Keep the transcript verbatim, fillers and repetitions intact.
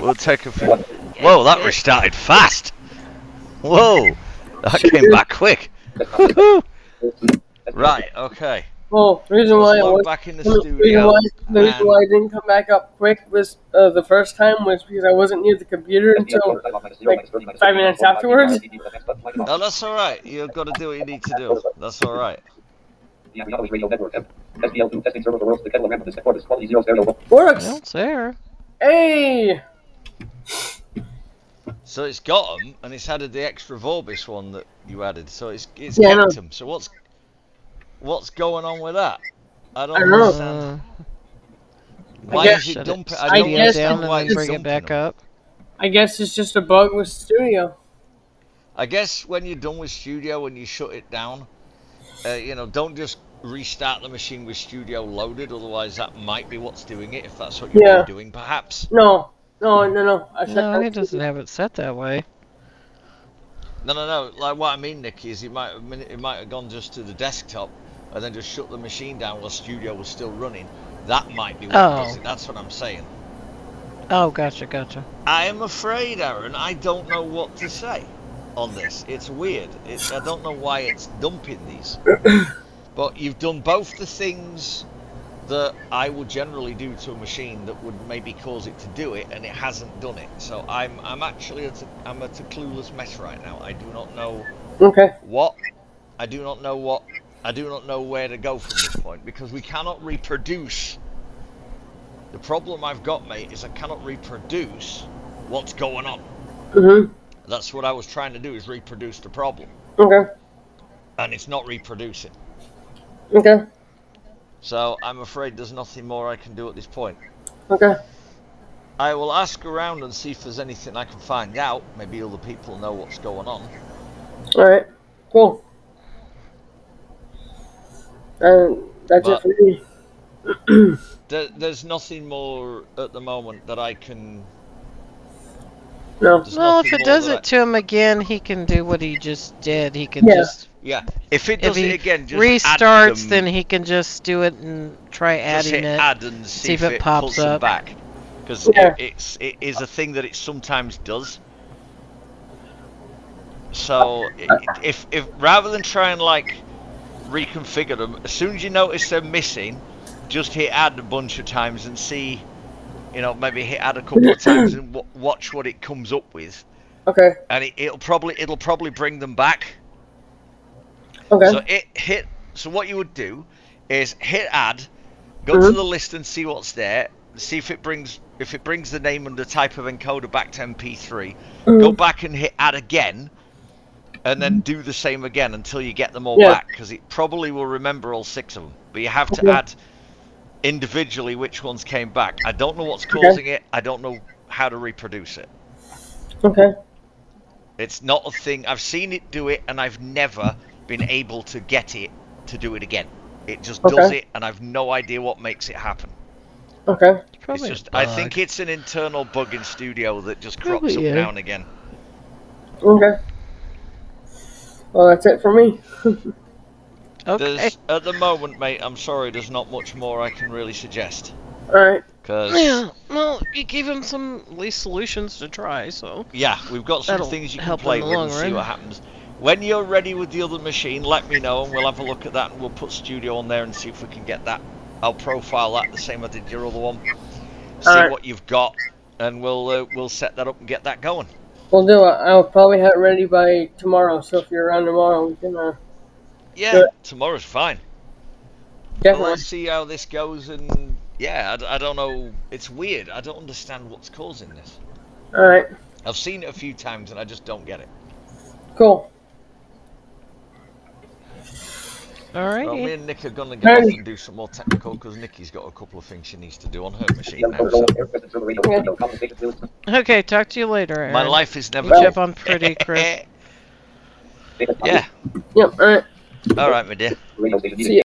we'll take a few. Whoa, that restarted fast. Whoa, that came back quick. Right, okay. Well, the reason why I Let's log was back in the the reason studio. why, the reason and- why I didn't come back up quick was uh, the first time was because I wasn't near the computer until like five minutes afterwards. No, that's all right. You've got to do what you need to do. That's all right. Works. Well, it's there. Hey. So it's got them, and it's added the extra Vorbis one that you added. So it's it's Yeah, I kept know. them. So what's what's going on with that? I don't I don't know. understand. Uh, Why guess- is it shut dumping? it I I don't guess understand down why and it's then bring it dumping back them. up. I guess it's just a bug with Studio. I guess when you're done with Studio, when you shut it down, uh, you know, don't just restart the machine with Studio loaded. Otherwise, that might be what's doing it. If that's what you're Yeah. really doing, perhaps. No, no, no, no. I shut No, down he doesn't have it set that way. No, no, no. Like what I mean, Nicky, is it might have been, it might have gone just to the desktop and then just shut the machine down while Studio was still running. That might be what Oh. does it. That's what I'm saying. Oh, gotcha, gotcha. I am afraid, Aaron. I don't know what to say on this. It's weird. It, I don't know why it's dumping these. But you've done both the things that I would generally do to a machine that would maybe cause it to do it, and it hasn't done it. So I'm I'm actually at a, I'm at a clueless mess right now. I do not know Okay. what. I do not know what. I do not know where to go from this point because we cannot reproduce. The problem I've got, mate, is I cannot reproduce what's going on. Mhm. That's what I was trying to do, is reproduce the problem, Okay. and it's not reproducing. Okay. So I'm afraid there's nothing more I can do at this point. Okay. I will ask around and see if there's anything I can find out. Maybe other people know what's going on. All right. Cool. And that's But- it for me. There, there's nothing more at the moment that I can. No. There's Well, if nothing it more does that I- it to him again, he can do what he just did. He can Yeah. just Yeah, if it if does he it again, just restarts, add them, then he can just do it and try just adding hit it. add and see, see if, if it it pops pulls them up. back. Because Yeah. it, it's it is a thing that it sometimes does. So i- if if rather than try and like reconfigure them, as soon as you notice they're missing, just hit add a bunch of times and see, you know, maybe hit add a couple of times and w watch what it comes up with, Okay. and it, it'll probably it'll probably bring them back. Okay. So it hit. So what you would do is hit add, go to Mhm. the list and see what's there. See if it brings if it brings the name and the type of encoder back to M P three. Mhm. Go back and hit add again, and then do the same again until you get them all Yeah. back, because it probably will remember all six of them. But you have to Okay. add individually which ones came back. I don't know what's Okay. causing it. I don't know how to reproduce it. Okay. It's not a thing. I've seen it do it, and I've never been able to get it to do it again. It just does Okay. it, and I've no idea what makes it happen. Okay. It's Probably a just, I bug. think it's an internal bug in Studio that just crops Probably, up yeah. now and again. Okay. Well, that's it for me. Okay. There's, at the moment, mate, I'm sorry, there's not much more I can really suggest. All right. Because, Yeah. Well, you gave him some at least solutions to try, so. yeah, we've got some That'll things you can help in play the with long and see run. what happens. When you're ready with the other machine, let me know, and we'll have a look at that, and we'll put Studio on there and see if we can get that. I'll profile that the same I did your other one. See Alright. what you've got, and we'll uh, we'll set that up and get that going. We'll do it. I'll probably have it ready by tomorrow. So if you're around tomorrow, we can. Uh, Yeah, Good. tomorrow's fine. Well, definitely. let's see how this goes, and yeah, I, d- I don't know. It's weird. I don't understand what's causing this. All right. I've seen it a few times, and I just don't get it. Cool. Alright. Well, me and Nick are going to get off Hey. and do some more technical, because Nikki's got a couple of things she needs to do on her machine now. So Okay, talk to you later, Aaron. my life is never. You kept on pretty, Chris. Yeah. Yep. All right. All right, my dear. See ya.